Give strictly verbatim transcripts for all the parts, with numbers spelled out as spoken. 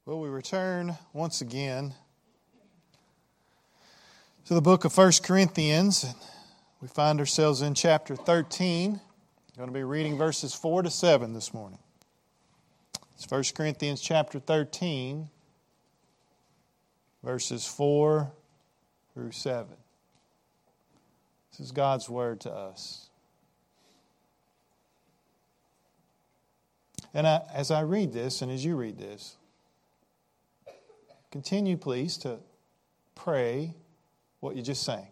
Well, we return once again to the book of First Corinthians. We find ourselves in chapter thirteen. I'm going to be reading verses four to seven this morning. It's First Corinthians chapter thirteen, verses four through seven. This is God's word to us. And I, as I read this, and as you read this, continue, please, to pray what you just sang.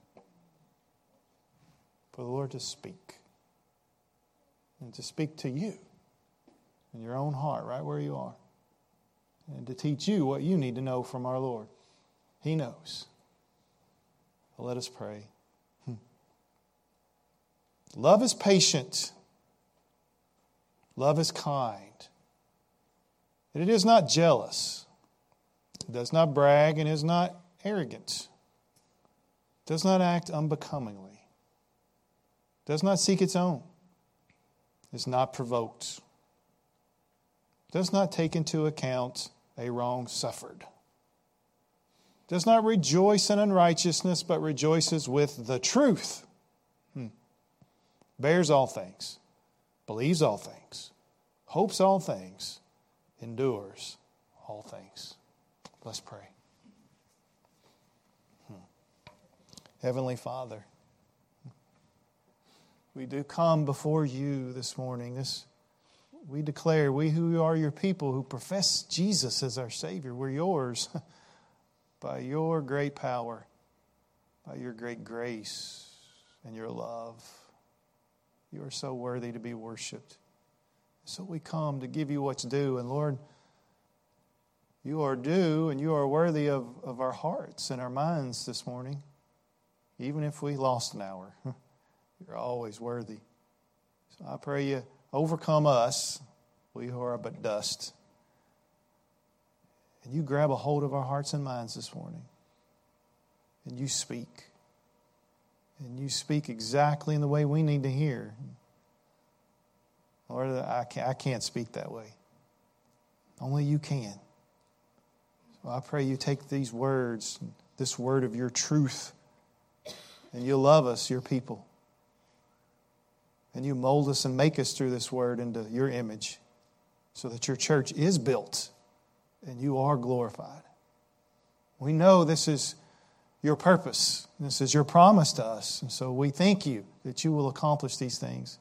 For the Lord to speak. And to speak to you in your own heart, right where you are. And to teach you what you need to know from our Lord. He knows. Well, let us pray. Hmm. Love is patient. Love is kind. And it is not jealous. It does not brag and is not arrogant. It does not act unbecomingly. It does not seek its own. It is not provoked. It does not take into account a wrong suffered. It does not rejoice in unrighteousness, but rejoices with the truth. Hmm. Bears all things. Believes all things. Hopes all things. Endures all things. Let's pray. Hmm. Heavenly Father, we do come before you this morning. This, we declare, we who are your people who profess Jesus as our Savior, we're yours by your great power, by your great grace and your love. You are so worthy to be worshiped. So we come to give you what's due. And Lord, you are due and you are worthy of, of our hearts and our minds this morning. Even if we lost an hour, you're always worthy. So I pray you overcome us, we who are but dust. And you grab a hold of our hearts and minds this morning. And you speak. And you speak exactly in the way we need to hear. Lord, I can't, I can't speak that way. Only you can. So I pray you take these words, this word of your truth, and you love us, your people. And you mold us and make us through this word into your image so that your church is built and you are glorified. We know this is your purpose. This is your promise to us. And so we thank you that you will accomplish these things.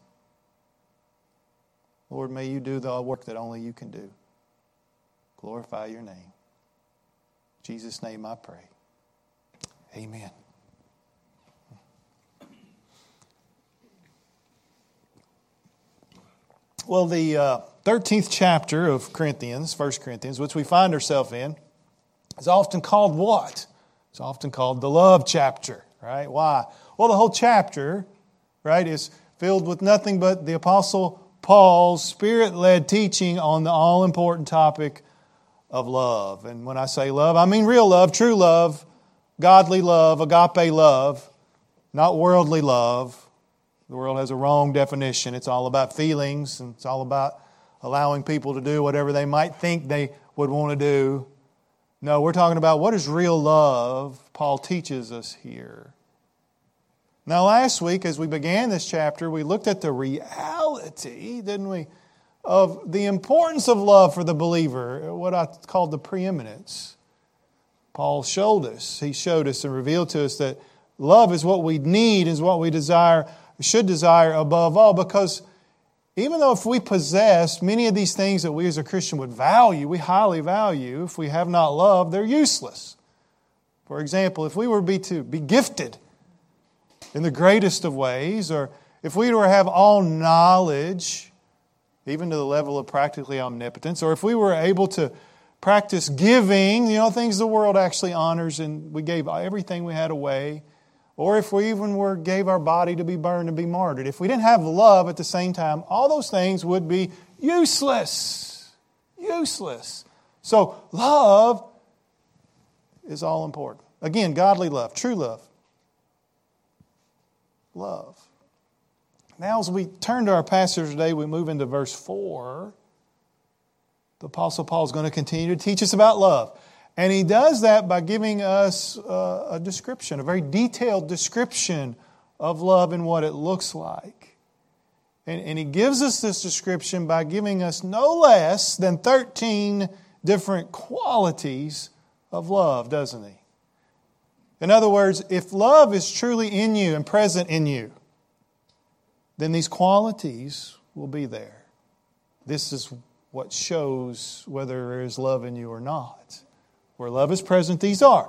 Lord, may you do the work that only you can do. Glorify your name. In Jesus' name I pray. Amen. Well, the uh, thirteenth chapter of Corinthians, First Corinthians, which we find ourselves in, is often called what? It's often called the love chapter, right? Why? Well, the whole chapter, right, is filled with nothing but the Apostle Paul's Spirit-led teaching on the all-important topic of love. And when I say love, I mean real love, true love, godly love, agape love, not worldly love. The world has a wrong definition. It's all about feelings, and it's all about allowing people to do whatever they might think they would want to do. No, we're talking about what is real love. Paul teaches us here. Now, last week, as we began this chapter, we looked at the reality, didn't we, of the importance of love for the believer, what I called the preeminence. Paul showed us, he showed us and revealed to us that love is what we need, is what we desire, should desire above all, because even though if we possess many of these things that we as a Christian would value, we highly value, if we have not love, they're useless. For example, if we were be to be gifted in the greatest of ways, or if we were to have all knowledge, even to the level of practically omnipotence, or if we were able to practice giving, you know, things the world actually honors, and we gave everything we had away, or if we even were gave our body to be burned and be martyred, if we didn't have love at the same time, all those things would be useless. Useless. So love is all important. Again, godly love, true love. Love. Now as we turn to our passage today, we move into verse four. the Apostle Paul is going to continue to teach us about love. And he does that by giving us uh, a description, a very detailed description of love and what it looks like. And, and he gives us this description by giving us no less than thirteen different qualities of love, doesn't he? In other words, if love is truly in you and present in you, then these qualities will be there. This is what shows whether there is love in you or not. Where love is present, these are.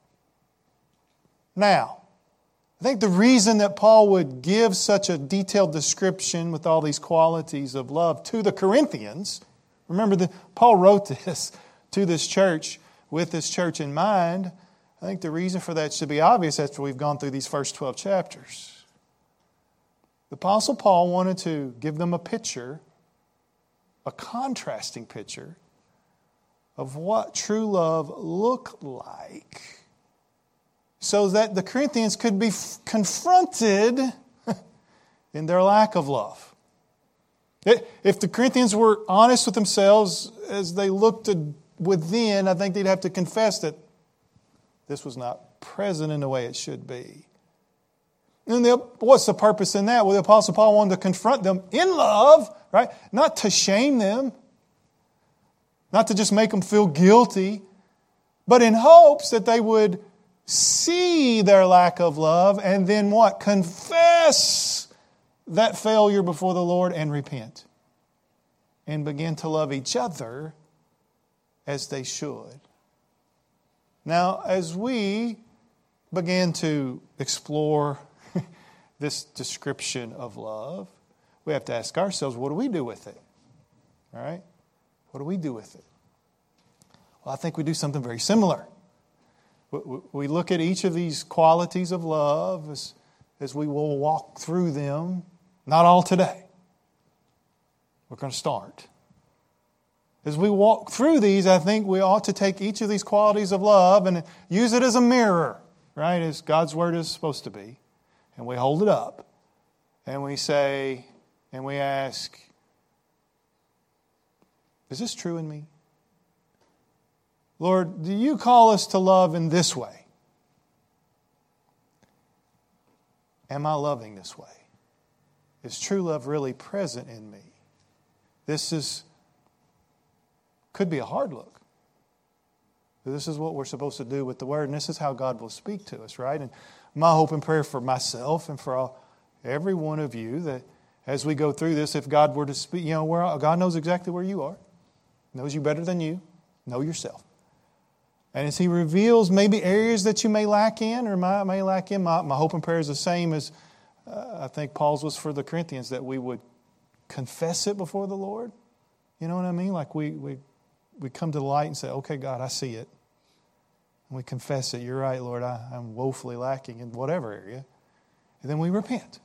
Now, I think the reason that Paul would give such a detailed description with all these qualities of love to the Corinthians, remember that Paul wrote this to this church with this church in mind. I think the reason for that should be obvious after we've gone through these first twelve chapters. The Apostle Paul wanted to give them a picture, a contrasting picture, of what true love looked like, so that the Corinthians could be f- confronted in their lack of love. If the Corinthians were honest with themselves as they looked within, I think they'd have to confess that this was not present in the way it should be. And the, what's the purpose in that? Well, the Apostle Paul wanted to confront them in love, right? Not to shame them, not to just make them feel guilty, but in hopes that they would see their lack of love and then what? Confess that failure before the Lord and repent. And begin to love each other as they should. Now, as we begin to explore this description of love, we have to ask ourselves, what do we do with it? All right? What do we do with it? Well, I think we do something very similar. We look at each of these qualities of love as, as we will walk through them. Not all today. We're going to start. As we walk through these, I think we ought to take each of these qualities of love and use it as a mirror, right? As God's Word is supposed to be. And we hold it up. And we say, and we ask, is this true in me? Lord, do you call us to love in this way? Am I loving this way? Is true love really present in me? This is could be a hard look. This is what we're supposed to do with the Word, and this is how God will speak to us, right? And my hope and prayer for myself and for all, every one of you, that as we go through this, if God were to speak, you know, where God knows exactly where you are, knows you better than you, know yourself. And as He reveals maybe areas that you may lack in or may, may lack in, my, my hope and prayer is the same as uh, I think Paul's was for the Corinthians, that we would confess it before the Lord. You know what I mean? Like we we we come to the light and say, okay, God, I see it. And we confess it. You're right, Lord, I, I'm woefully lacking in whatever area. And then we repent.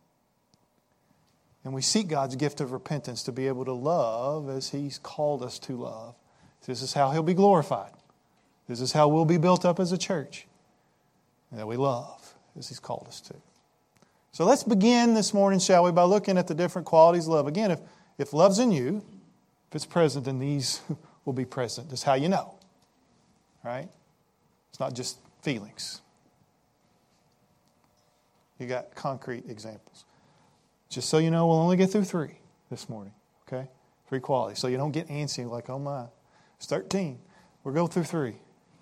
And we seek God's gift of repentance to be able to love as He's called us to love. This is how He'll be glorified. This is how we'll be built up as a church. And that we love as He's called us to. So let's begin this morning, shall we, by looking at the different qualities of love. Again, if, if love's in you, if it's present, then these will be present. That's how you know. Right? It's not just feelings. You got concrete examples. Just so you know, we'll only get through three this morning. Okay? Three qualities. So you don't get antsy like, oh my, it's thirteen. We'll go through three.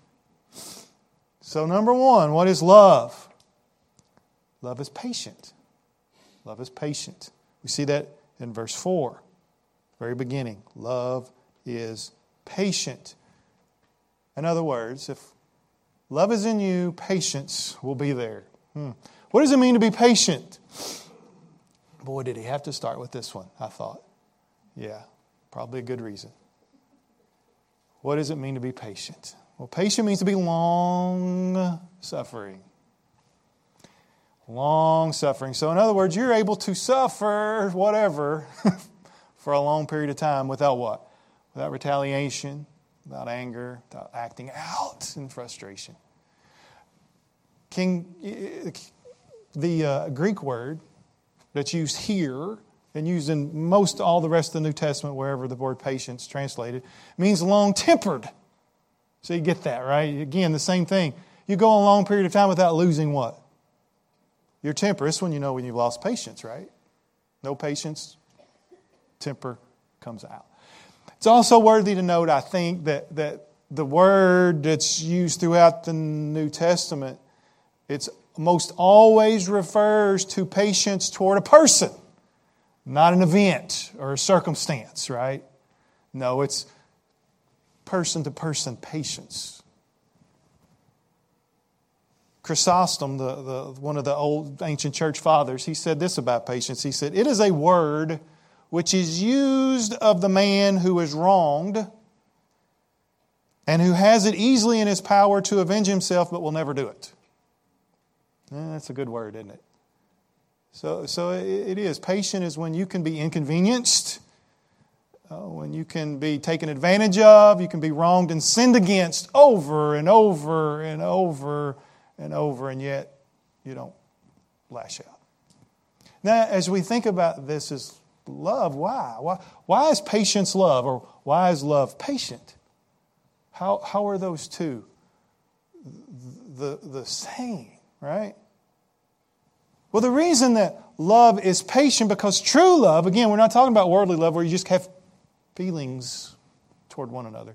So number one, what is love? Love is patient. Love is patient. We see that in verse four. Very beginning. Love is patient. In other words, if love is in you, patience will be there. Hmm. What does it mean to be patient? Boy, did he have to start with this one, I thought. Yeah, probably a good reason. What does it mean to be patient? Well, patient means to be long suffering. Long suffering. So in other words, you're able to suffer whatever for a long period of time without what? Without retaliation, without anger, without acting out in frustration. King, the uh, Greek word that's used here and used in most all the rest of the New Testament, wherever the word patience is translated, means long-tempered. So you get that, right? Again, the same thing. You go a long period of time without losing what? Your temper. This is when you know when you've lost patience, right? No patience, temper comes out. It's also worthy to note, I think, that, that the word that's used throughout the New Testament, it's most always refers to patience toward a person, not an event or a circumstance, right? No, it's person-to-person patience. Chrysostom, the, the, one of the old ancient church fathers, he said this about patience. He said, "It is a word which is used of the man who is wronged and who has it easily in his power to avenge himself but will never do it." Eh, that's a good word, isn't it? So, so it is. Patient is when you can be inconvenienced, uh, when you can be taken advantage of, you can be wronged and sinned against over and over and over and over, and yet you don't lash out. Now, as we think about this as love, why? Why, why is patience love, or why is love patient? How, how are those two the, the same, right? Well, the reason that love is patient, because true love, again, we're not talking about worldly love where you just have feelings toward one another.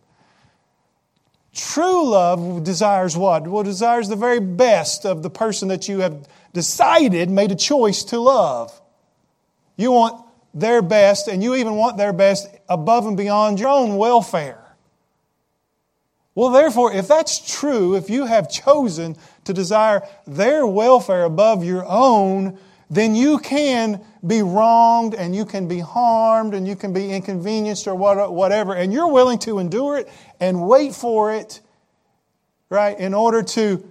True love desires what? Well, desires the very best of the person that you have decided, made a choice to love. You want their best, and you even want their best above and beyond your own welfare. Well, therefore, if that's true, if you have chosen to desire their welfare above your own, then you can be wronged and you can be harmed and you can be inconvenienced or whatever, and you're willing to endure it and wait for it, right, in order to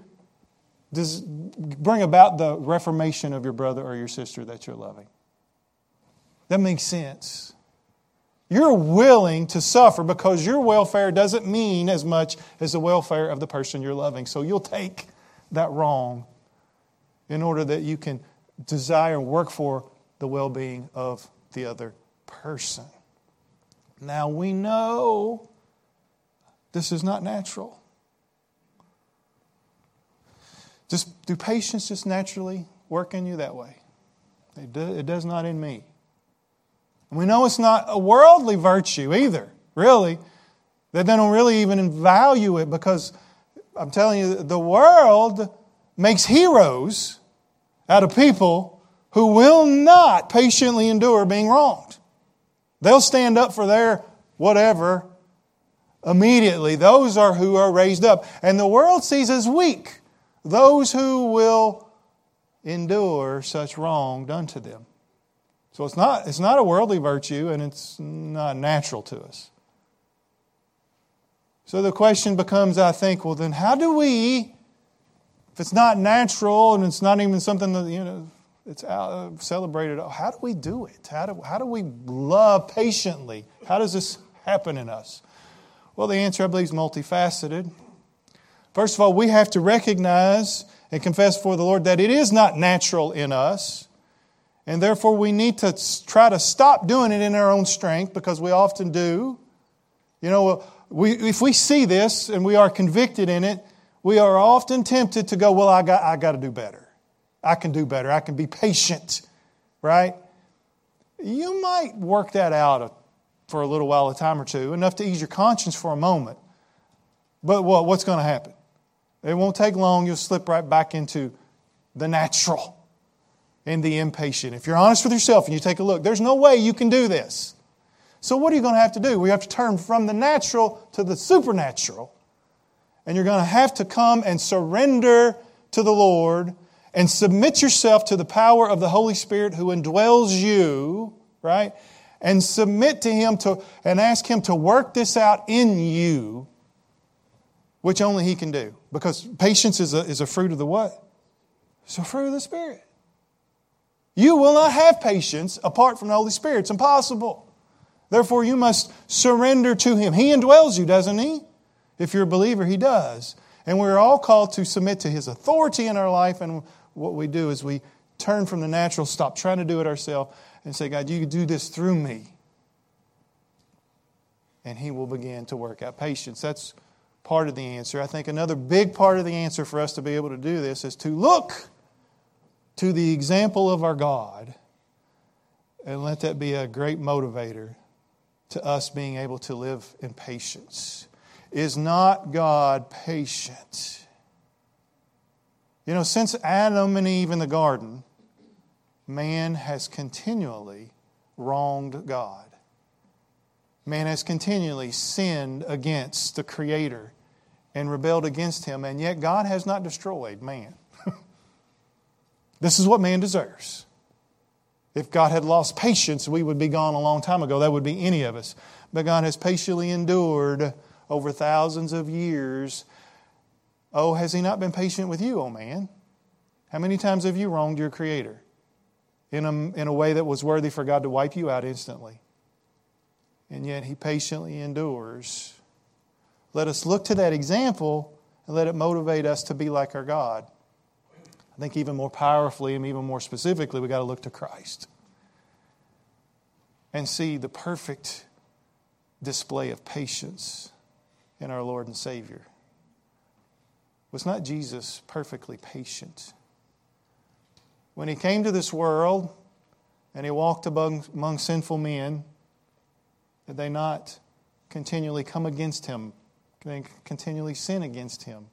bring about the reformation of your brother or your sister that you're loving. That makes sense. You're willing to suffer because your welfare doesn't mean as much as the welfare of the person you're loving. So you'll take that wrong in order that you can desire and work for the well-being of the other person. Now we know this is not natural. Just do patience just naturally work in you that way? It, do, it does not in me. And we know it's not a worldly virtue either, really. That they don't really even value it, because I'm telling you, the world makes heroes out of people who will not patiently endure being wronged. They'll stand up for their whatever immediately. Those are who are raised up. And the world sees as weak those who will endure such wrong done to them. So it's not, it's not a worldly virtue, and it's not natural to us. So the question becomes, I think, well then how do we, if it's not natural and it's not even something that, you know, it's out, celebrated, how do we do it? How do, how do we love patiently? How does this happen in us? Well, the answer, I believe, is multifaceted. First of all, we have to recognize and confess before the Lord that it is not natural in us. And therefore, we need to try to stop doing it in our own strength, because we often do. You know, we, if we see this and we are convicted in it, we are often tempted to go, well, I got, I got to do better. I can do better. I can be patient, right? You might work that out for a little while, a time or two, enough to ease your conscience for a moment. But what, what's going to happen? It won't take long. You'll slip right back into the natural and the impatient. If you're honest with yourself and you take a look, there's no way you can do this. So what are you going to have to do? We have to turn from the natural to the supernatural. And you're going to have to come and surrender to the Lord and submit yourself to the power of the Holy Spirit who indwells you, right? And submit to Him to and ask Him to work this out in you, which only He can do. Because patience is a, is a fruit of the what? It's a fruit of the Spirit. You will not have patience apart from the Holy Spirit. It's impossible. Therefore, you must surrender to Him. He indwells you, doesn't He? If you're a believer, He does. And we're all called to submit to His authority in our life. And what we do is we turn from the natural, stop trying to do it ourselves, and say, God, you can do this through me. And He will begin to work out patience. That's part of the answer. I think another big part of the answer for us to be able to do this is to look to the example of our God and let that be a great motivator to us being able to live in patience. Is not God patient? You know, since Adam and Eve in the garden, man has continually wronged God. Man has continually sinned against the Creator and rebelled against Him, and yet God has not destroyed man. This is what man deserves. If God had lost patience, we would be gone a long time ago. That would be any of us. But God has patiently endured over thousands of years. Oh, has He not been patient with you, oh man? How many times have you wronged your Creator in a, in a way that was worthy for God to wipe you out instantly? And yet He patiently endures. Let us look to that example and let it motivate us to be like our God. I think even more powerfully and even more specifically, we've got to look to Christ and see the perfect display of patience in our Lord and Savior. Was not Jesus perfectly patient? When He came to this world and He walked among, among sinful men, did they not continually come against Him? Did they continually sin against Him?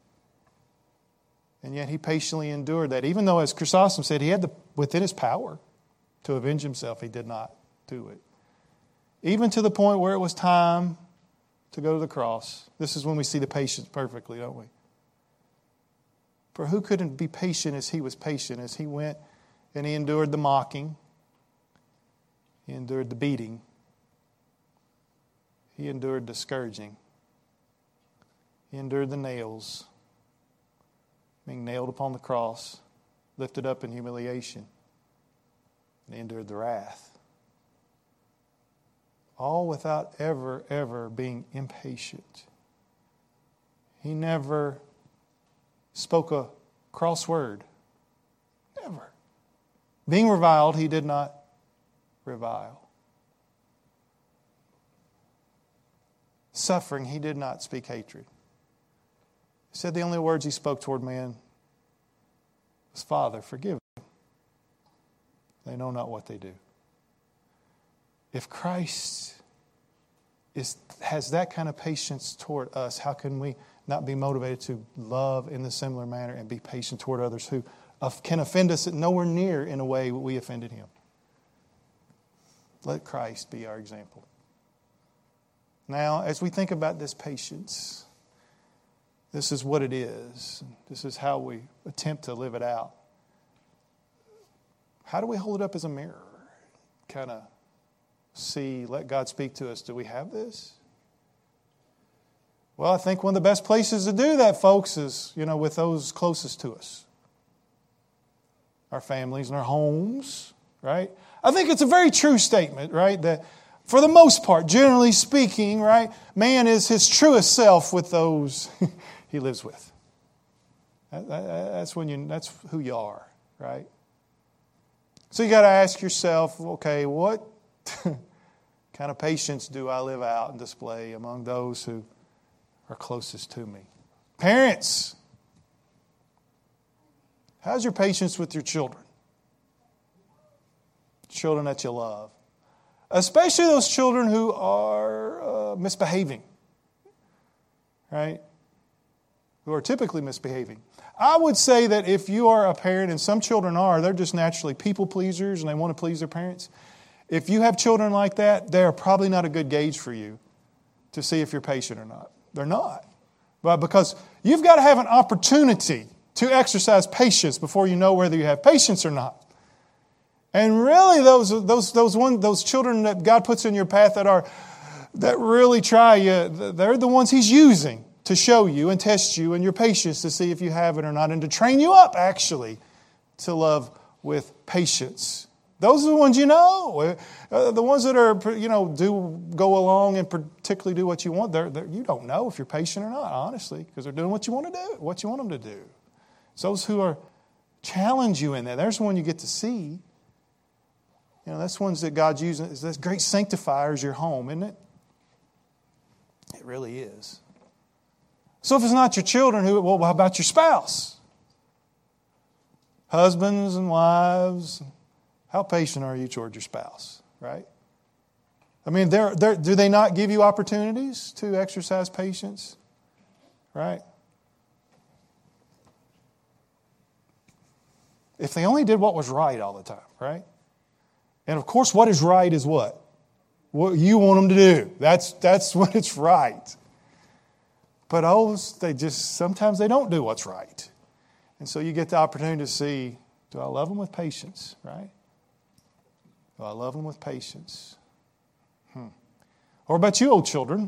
And yet He patiently endured that. Even though, as Chrysostom said, He had the, within His power to avenge Himself, He did not do it. Even to the point where it was time to go to the cross. This is when we see the patience perfectly, don't we? For who couldn't be patient as He was patient, as He went and He endured the mocking, He endured the beating, He endured the scourging, He endured the nails, being nailed upon the cross, lifted up in humiliation, and He endured the wrath. All without ever, ever being impatient. He never spoke a cross word. Never. Being reviled, He did not revile. Suffering, He did not speak hatred. He said the only words He spoke toward man was, Father, forgive them. They know not what they do. If Christ is, has that kind of patience toward us, how can we not be motivated to love in the similar manner and be patient toward others who can offend us nowhere near in a way we offended Him? Let Christ be our example. Now, as we think about this patience, this is what it is. This is how we attempt to live it out. How do we hold it up as a mirror? Kind of see, let God speak to us. Do we have this? Well, I think one of the best places to do that, folks, is, you know, with those closest to us. Our families and our homes, right? I think it's a very true statement, right? That for the most part, generally speaking, right, man is his truest self with those he lives with. That, that, that's when you. That's who you are, right? So you got to ask yourself, okay, what kind of patience do I live out and display among those who are closest to me? Parents, how's your patience with your children? Children that you love. Especially those children who are uh, misbehaving, right? Who are typically misbehaving. I would say that if you are a parent, and some children are, they're just naturally people pleasers and they want to please their parents. If you have children like that, they're probably not a good gauge for you to see if you're patient or not. They're not. But because you've got to have an opportunity to exercise patience before you know whether you have patience or not. And really, those those those one those children that God puts in your path that are that really try you, they're the ones He's using to show you and test you and your patience to see if you have it or not, and to train you up actually to love with patience. Those are the ones you know. Uh, the ones that are, you know, do go along and particularly do what you want. They're, they're, you don't know if you're patient or not, honestly, because they're doing what you want to do, what you want them to do. It's those who are challenge you in that. There's one you get to see. You know, that's ones that God's using. That's great sanctifiers, your home, isn't it? It really is. So if it's not your children, who? Well, how about your spouse? Husbands and wives, how patient are you toward your spouse, right? I mean, they're, they're, do they not give you opportunities to exercise patience, right? If they only did what was right all the time, right? And of course, what is right is what? What you want them to do. That's, that's what it's right. But oh, they just, sometimes they don't do what's right. And so you get the opportunity to see, do I love them with patience, right? Do I love them with patience? Hmm. Or about you, old children?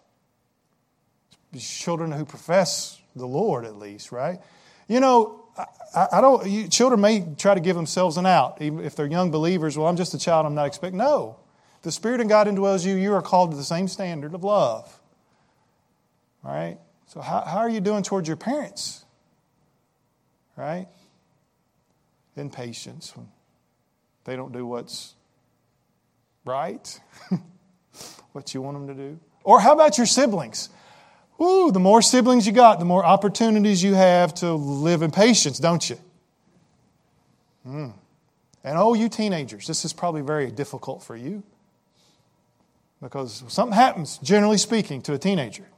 Children who profess the Lord, at least, right? You know, I, I don't. You, children may try to give themselves an out, even if they're young believers. Well, I'm just a child. I'm not expecting. No, the Spirit of God indwells you. You are called to the same standard of love. All right. So how, how are you doing towards your parents? Right? In patience when they don't do what's right, what you want them to do. Or how about your siblings? Woo, the more siblings you got, the more opportunities you have to live in patience, don't you? Mm. And oh, you teenagers, this is probably very difficult for you. Because something happens, generally speaking, to a teenager.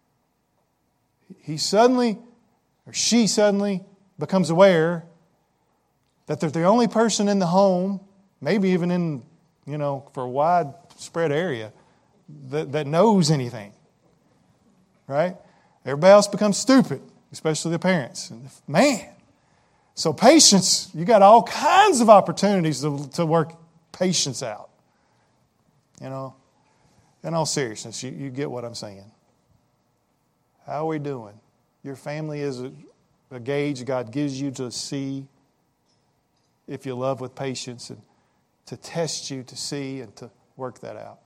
He suddenly, or she suddenly, becomes aware that they're the only person in the home, maybe even in, you know, for a widespread area, that, that knows anything. Right? Everybody else becomes stupid, especially the parents. And man, so patience, you got all kinds of opportunities to, to work patience out. You know, in all seriousness, you, you get what I'm saying. How are we doing? Your family is a, a gauge God gives you to see if you love with patience and to test you to see and to work that out.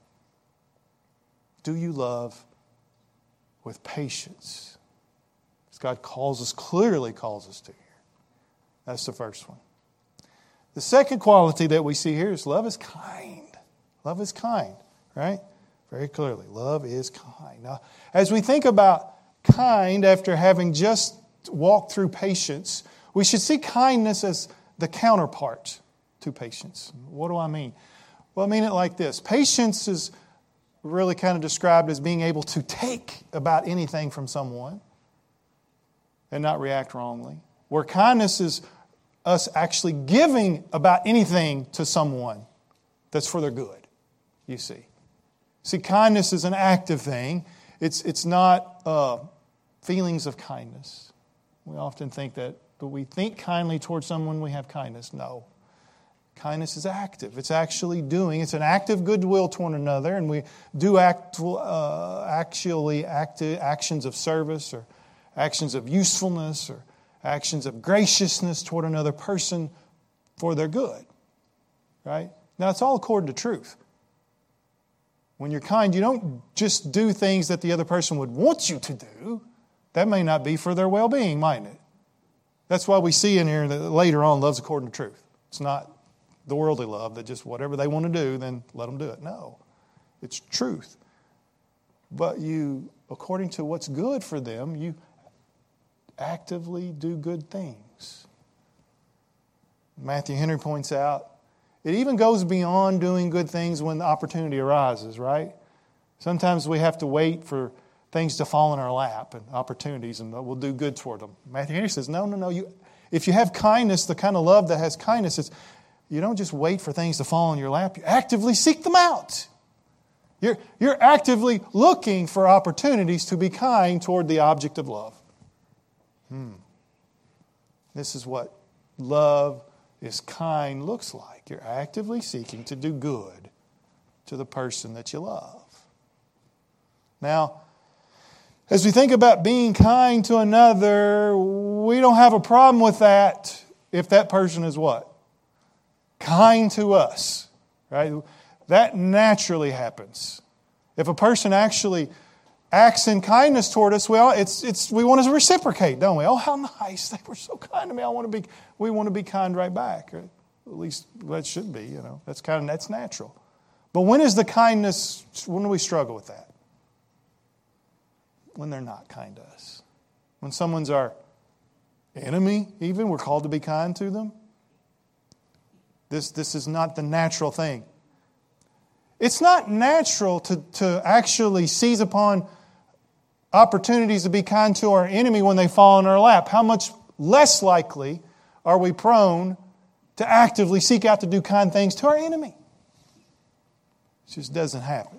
Do you love with patience? As God calls us, clearly calls us to here. That's the first one. The second quality that we see here is love is kind. Love is kind, right? Very clearly, love is kind. Now, as we think about kind after having just walked through patience, we should see kindness as the counterpart to patience. What do I mean? Well, I mean it like this. Patience is really kind of described as being able to take about anything from someone and not react wrongly. Where kindness is us actually giving about anything to someone that's for their good, you see. See, kindness is an active thing. It's, it's not uh, feelings of kindness. We often think that, but we think kindly towards someone, we have kindness. No. Kindness is active. It's actually doing. It's an active goodwill to one another, and we do act, uh, actually active actions of service or actions of usefulness or actions of graciousness toward another person for their good. Right? Now, it's all according to truth. When you're kind, you don't just do things that the other person would want you to do. That may not be for their well-being, mightn't it? That's why we see in here that later on, love's according to truth. It's not the worldly love that just whatever they want to do, then let them do it. No, it's truth. But you, according to what's good for them, you actively do good things. Matthew Henry points out, it even goes beyond doing good things when the opportunity arises, right? Sometimes we have to wait for things to fall in our lap and opportunities, and we'll do good toward them. Matthew Henry says, no, no, no. You, if you have kindness, the kind of love that has kindness, it's, you don't just wait for things to fall in your lap. You actively seek them out. You're, you're actively looking for opportunities to be kind toward the object of love. Hmm. This is what love is kind looks like. You're actively seeking to do good to the person that you love. Now, as we think about being kind to another, we don't have a problem with that if that person is what? Kind to us, right? That naturally happens. If a person actually acts in kindness toward us, well, it's it's we want to reciprocate, don't we? Oh, how nice! They were so kind to me. I want to be. We want to be kind right back. Or at least that should be. You know, that's kind of that's natural. But when is the kindness? When do we struggle with that? When they're not kind to us. When someone's our enemy, even we're called to be kind to them. This this is not the natural thing. It's not natural to to actually seize upon opportunities to be kind to our enemy when they fall in our lap. How much less likely are we prone to actively seek out to do kind things to our enemy? It just doesn't happen.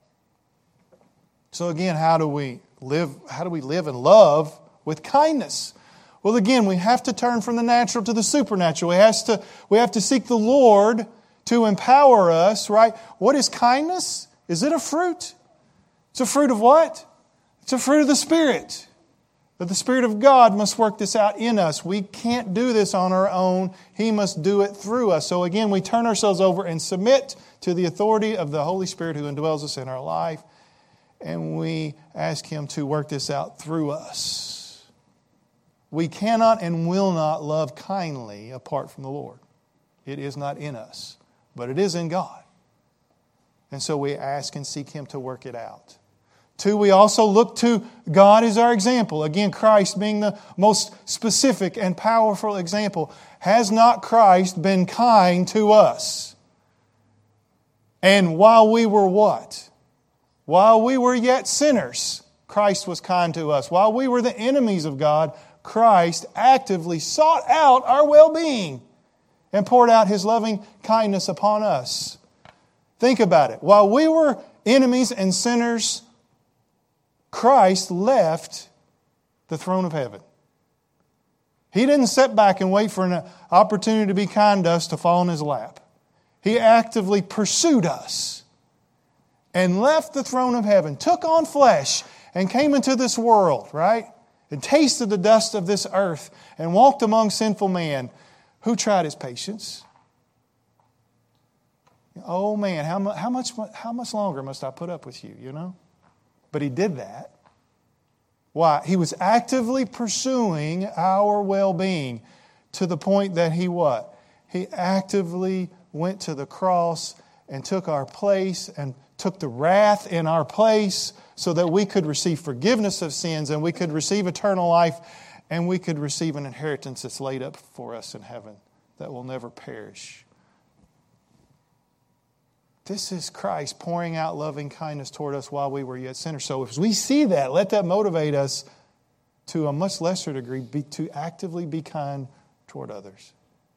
So again, how do we live? How do we live and love with kindness? Well, again, we have to turn from the natural to the supernatural. We have to, we have to seek the Lord to empower us, right? What is kindness? Is it a fruit? It's a fruit of what? It's a fruit of the Spirit. But the Spirit of God must work this out in us. We can't do this on our own. He must do it through us. So again, we turn ourselves over and submit to the authority of the Holy Spirit who indwells us in our life. And we ask Him to work this out through us. We cannot and will not love kindly apart from the Lord. It is not in us, but it is in God. And so we ask and seek Him to work it out. Two, we also look to God as our example. Again, Christ being the most specific and powerful example. Has not Christ been kind to us? And while we were what? While we were yet sinners, Christ was kind to us. While we were the enemies of God, Christ actively sought out our well-being and poured out His loving kindness upon us. Think about it. While we were enemies and sinners, Christ left the throne of heaven. He didn't sit back and wait for an opportunity to be kind to us to fall in His lap. He actively pursued us and left the throne of heaven, took on flesh, and came into this world, right? And tasted the dust of this earth and walked among sinful men. Who tried His patience? Oh man, how much, how much, how much longer must I put up with you, you know? But He did that. Why? He was actively pursuing our well-being to the point that He what? He actively went to the cross and took our place and took the wrath in our place so that we could receive forgiveness of sins and we could receive eternal life and we could receive an inheritance that's laid up for us in heaven that will never perish. This is Christ pouring out loving kindness toward us while we were yet sinners. So if we see that, let that motivate us to a much lesser degree be, to actively be kind toward others.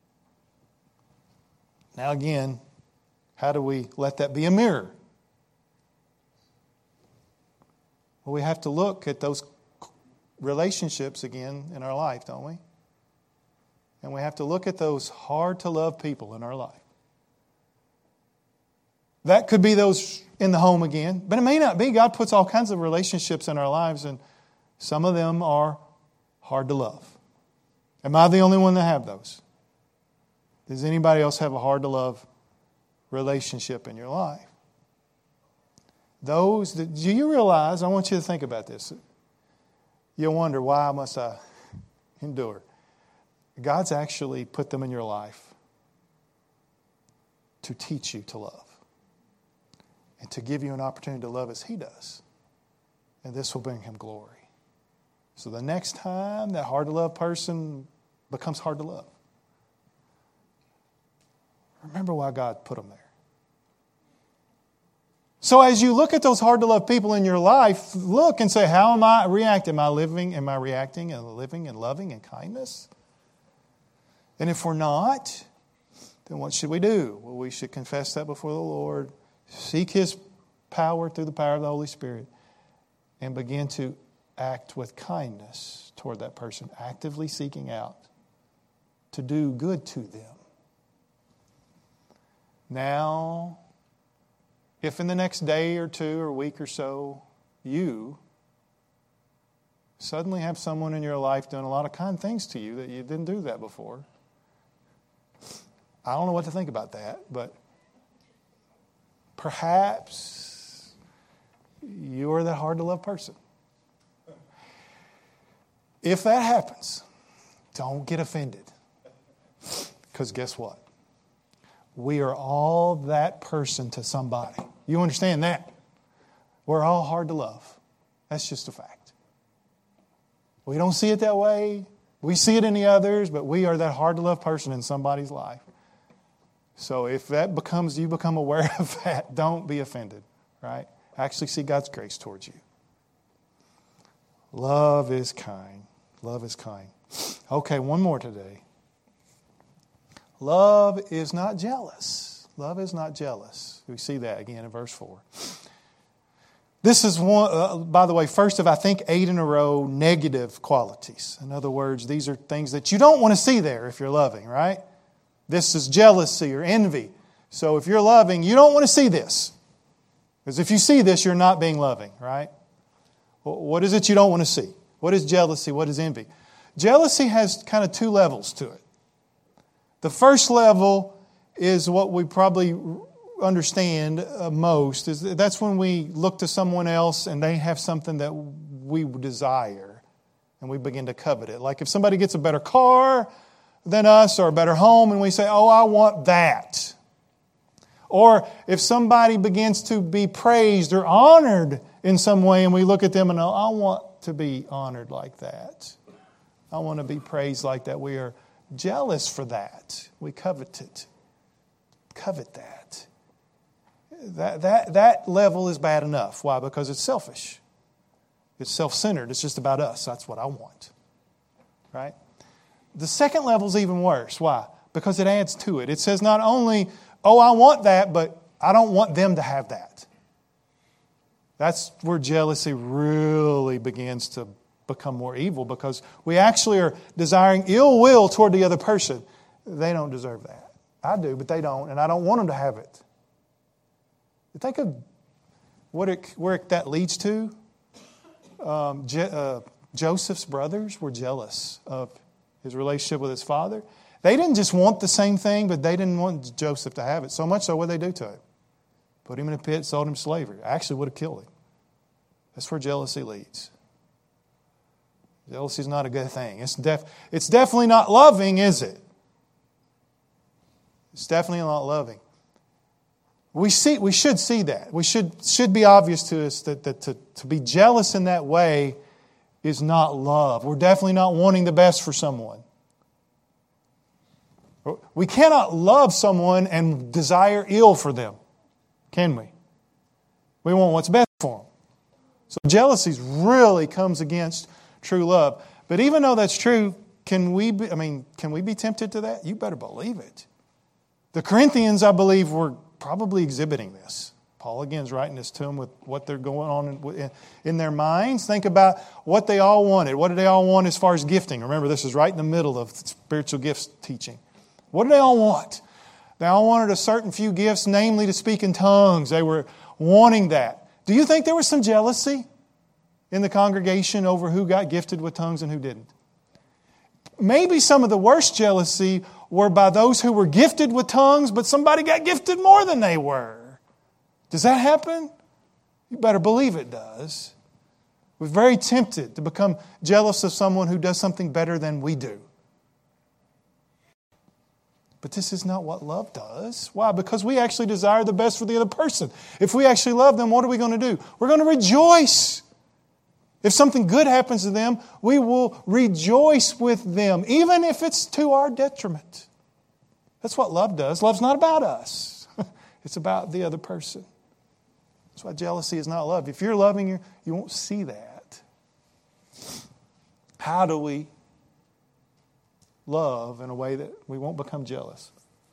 Now again, how do we let that be a mirror? Well, we have to look at those relationships again in our life, don't we? And we have to look at those hard to love people in our life. That could be those in the home again, but it may not be. God puts all kinds of relationships in our lives, and some of them are hard to love. Am I the only one that have those? Does anybody else have a hard to love relationship in your life? Those that, do you realize, I want you to think about this. You'll wonder, why must I endure? God's actually put them in your life to teach you to love. And to give you an opportunity to love as He does. And this will bring Him glory. So the next time that hard to love person becomes hard to love, remember why God put them there. So as you look at those hard to love people in your life, look and say, how am I reacting? Am I living, am I reacting and living and loving and kindness? And if we're not, then what should we do? Well, we should confess that before the Lord. Seek His power through the power of the Holy Spirit and begin to act with kindness toward that person, actively seeking out to do good to them. Now, if in the next day or two or week or so, you suddenly have someone in your life doing a lot of kind things to you that you didn't do that before, I don't know what to think about that, but perhaps you are that hard to love person. If that happens, don't get offended. Because guess what? We are all that person to somebody. You understand that? We're all hard to love. That's just a fact. We don't see it that way. We see it in the others, but we are that hard to love person in somebody's life. So if that becomes, you become aware of that, don't be offended, right? Actually see God's grace towards you. Love is kind. Love is kind. Okay, one more today. Love is not jealous. Love is not jealous. We see that again in verse four. This is one, uh, by the way, first of, I think, eight in a row negative qualities. In other words, these are things that you don't want to see there if you're loving, right? This is jealousy or envy. So if you're loving, you don't want to see this. Because if you see this, you're not being loving, right? Well, what is it you don't want to see? What is jealousy? What is envy? Jealousy has kind of two levels to it. The first level is what we probably understand uh, most. Is that's when we look to someone else and they have something that we desire and we begin to covet it. Like if somebody gets a better car than us or a better home and we say, oh, I want that. Or if somebody begins to be praised or honored in some way and we look at them and oh, I want to be honored like that. I want to be praised like that. We are jealous for that. We covet it. Covet that. That, that, that level is bad enough. Why? Because it's selfish. It's self-centered. It's just about us. That's what I want. Right? The second level is even worse. Why? Because it adds to it. It says not only, oh, I want that, but I don't want them to have that. That's where jealousy really begins to become more evil because we actually are desiring ill will toward the other person. They don't deserve that. I do, but they don't, and I don't want them to have it. Think of what it, where that leads to. Um, Je, uh, Joseph's brothers were jealous of his relationship with his father. They didn't just want the same thing, but they didn't want Joseph to have it. So much so, what did they do to him? Put him in a pit, sold him to slavery. Actually would have killed him. That's where jealousy leads. Jealousy is not a good thing. It's, def, it's definitely not loving, is it? It's definitely not loving. We see, we should see that. We should should be obvious to us that, that to, to be jealous in that way is not love. We're definitely not wanting the best for someone. We cannot love someone and desire ill for them, can we? We want what's best for them. So jealousy really comes against true love. But even though that's true, can we be, I mean, can we be tempted to that? You better believe it. The Corinthians, I believe, were probably exhibiting this. Paul, again, is writing this to them with what they're going on in, in their minds. Think about what they all wanted. What did they all want as far as gifting? Remember, this is right in the middle of spiritual gifts teaching. What did they all want? They all wanted a certain few gifts, namely to speak in tongues. They were wanting that. Do you think there was some jealousy in the congregation over who got gifted with tongues and who didn't? Maybe some of the worst jealousy were by those who were gifted with tongues, but somebody got gifted more than they were. Does that happen? You better believe it does. We're very tempted to become jealous of someone who does something better than we do. But this is not what love does. Why? Because we actually desire the best for the other person. If we actually love them, what are we going to do? We're going to rejoice. If something good happens to them, we will rejoice with them, even if it's to our detriment. That's what love does. Love's not about us. It's about the other person. That's why jealousy is not love. If you're loving, you, you won't see that. How do we love in a way that we won't become jealous?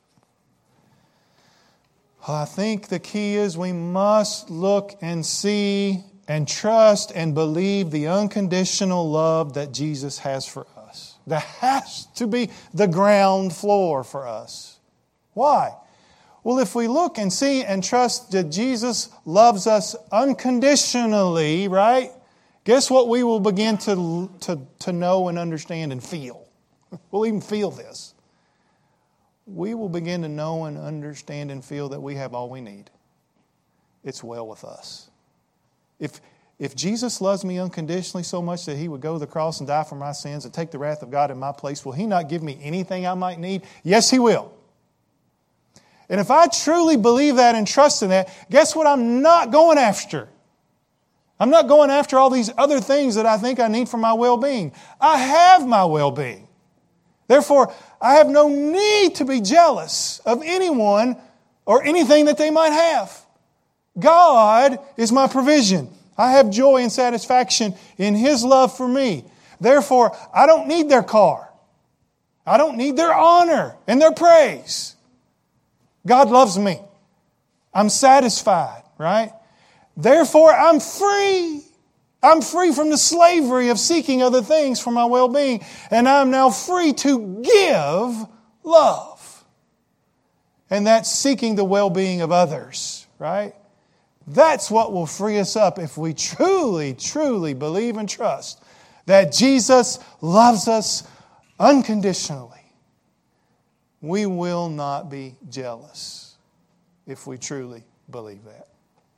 I think the key is we must look and see and trust and believe the unconditional love that Jesus has for us. That has to be the ground floor for us. Why? Well, if we look and see and trust that Jesus loves us unconditionally, right? Guess what we will begin to, to, to know and understand and feel? We'll even feel this. We will begin to know and understand and feel that we have all we need. It's well with us. If, if Jesus loves me unconditionally so much that He would go to the cross and die for my sins and take the wrath of God in my place, will He not give me anything I might need? Yes, He will. And if I truly believe that and trust in that, guess what I'm not going after? I'm not going after all these other things that I think I need for my well-being. I have my well-being. Therefore, I have no need to be jealous of anyone or anything that they might have. God is my provision. I have joy and satisfaction in His love for me. Therefore, I don't need their car. I don't need their honor and their praise. God loves me. I'm satisfied, right? Therefore, I'm free. I'm free from the slavery of seeking other things for my well-being. And I'm now free to give love. And that's seeking the well-being of others, right? That's what will free us up if we truly, truly believe and trust that Jesus loves us unconditionally. We will not be jealous if we truly believe that.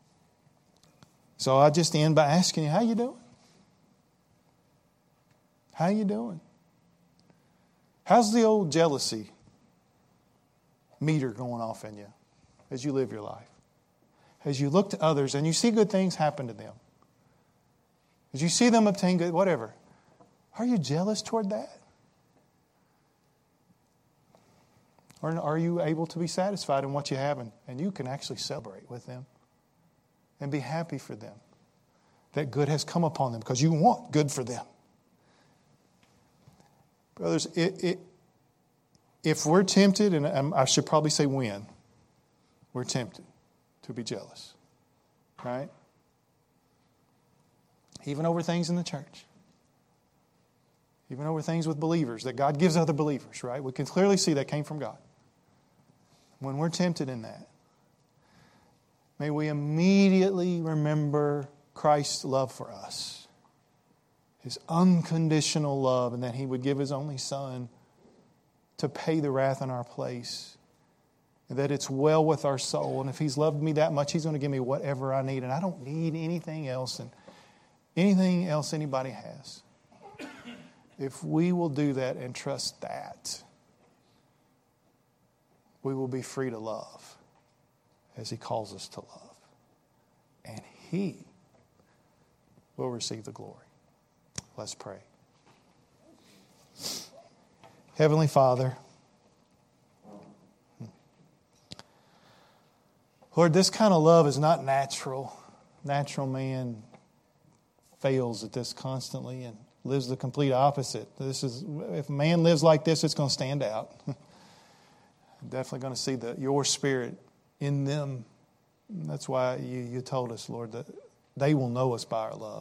So I just end by asking you, how you doing? How you doing? How's the old jealousy meter going off in you as you live your life? As you look to others and you see good things happen to them. As you see them obtain good, whatever. Are you jealous toward that? Or are you able to be satisfied in what you have and, and you can actually celebrate with them? And be happy for them. That good has come upon them because you want good for them. Brothers, it, it, if we're tempted, and I should probably say when, we're tempted to be jealous. Right? Even over things in the church. Even over things with believers that God gives other believers, right? We can clearly see that came from God. When we're tempted in that, may we immediately remember Christ's love for us. His unconditional love, and that He would give His only Son to pay the wrath in our place. And that it's well with our soul. And if He's loved me that much, He's going to give me whatever I need. And I don't need anything else and anything else anybody has. If we will do that and trust that, we will be free to love as He calls us to love. And He will receive the glory. Let's pray. Heavenly Father, Lord, this kind of love is not natural. Natural man fails at this constantly and lives the complete opposite. This is, if man lives like this, it's going to stand out. Definitely going to see the, your Spirit in them. That's why you, you told us, Lord, that they will know us by our love.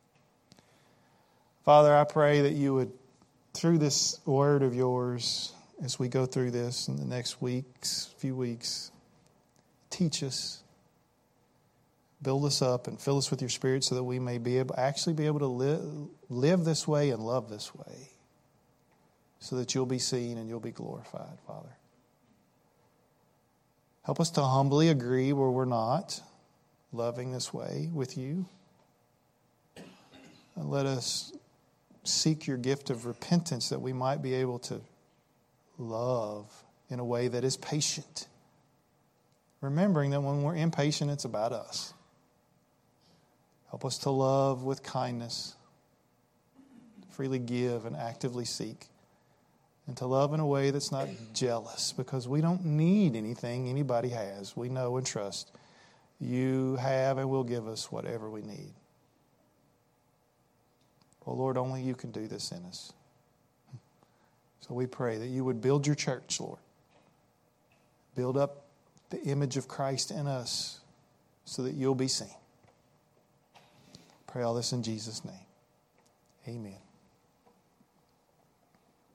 Father, I pray that you would, through this word of yours, as we go through this in the next weeks, few weeks, teach us, build us up, and fill us with your Spirit so that we may be able, actually be able to live, live this way and love this way, so that you'll be seen and you'll be glorified, Father. Help us to humbly agree where we're not loving this way with you. And let us seek your gift of repentance that we might be able to love in a way that is patient. Remembering that when we're impatient, it's about us. Help us to love with kindness, to freely give and actively seek. And to love in a way that's not jealous, because we don't need anything anybody has. We know and trust you have and will give us whatever we need. Well, Lord, only you can do this in us. So we pray that you would build your church, Lord. Build up the image of Christ in us so that you'll be seen. Pray all this in Jesus' name. Amen.